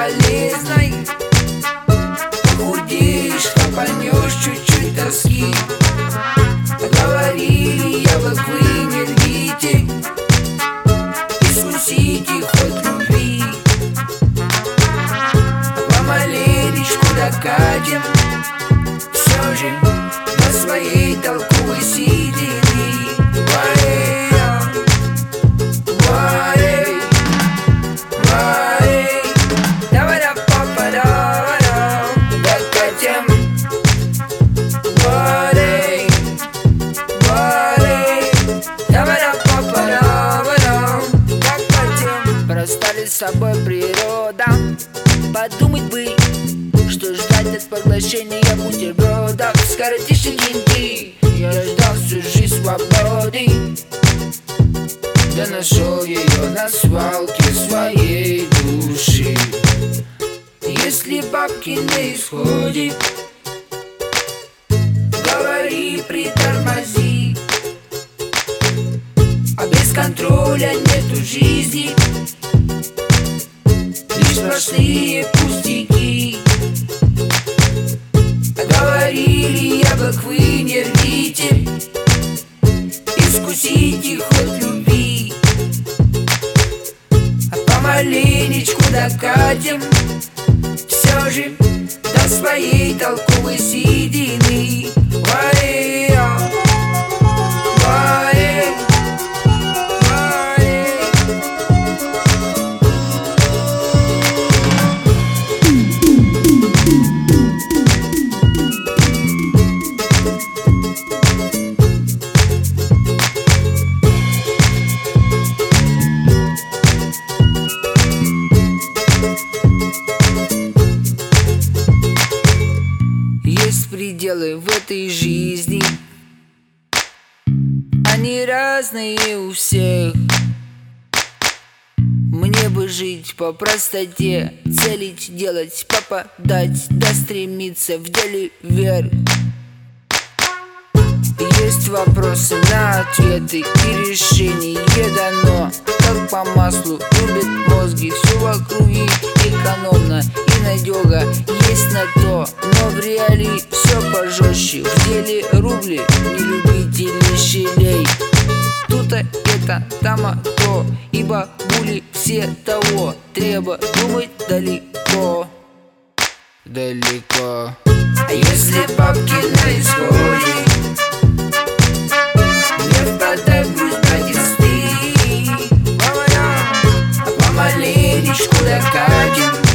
полезной. Похудеешь, хапанешь чуть-чуть тоски. Говорили, яблок вы не рвите, искусите хоть любви. Помаленечку докатим все же до своей толковой седины. Расстались с собой природа. Подумать бы, что ждать от поглощения бутербродов. Скоротишь деньги, я ждал всю жизнь свободы. Да нашел ее на свалке своей души. Если бабки на исходе, говори, притормози. А без контроля нету жизни, лишь сплошные пустяки. Говорили, яблок вы не рвите, искусите хоть любви. А помаленечку докатим все же до своей толковой седины. Есть пределы в этой жизни, они разные у всех. Мне бы жить по простоте, целить, делать, попадать, да стремиться в деле вверх. Есть вопросы на ответы и решение дано. Как по маслу любят мозги, все в округе экономно и надёга. Есть на то, но в реалии все пожестче. В деле рубли, не любители щелей. Тут-то это, там то, и бабули все того. Треба думать далеко, далеко. А если бабки на исходе, не впадай в грусть, братисты. А помаленечку докатим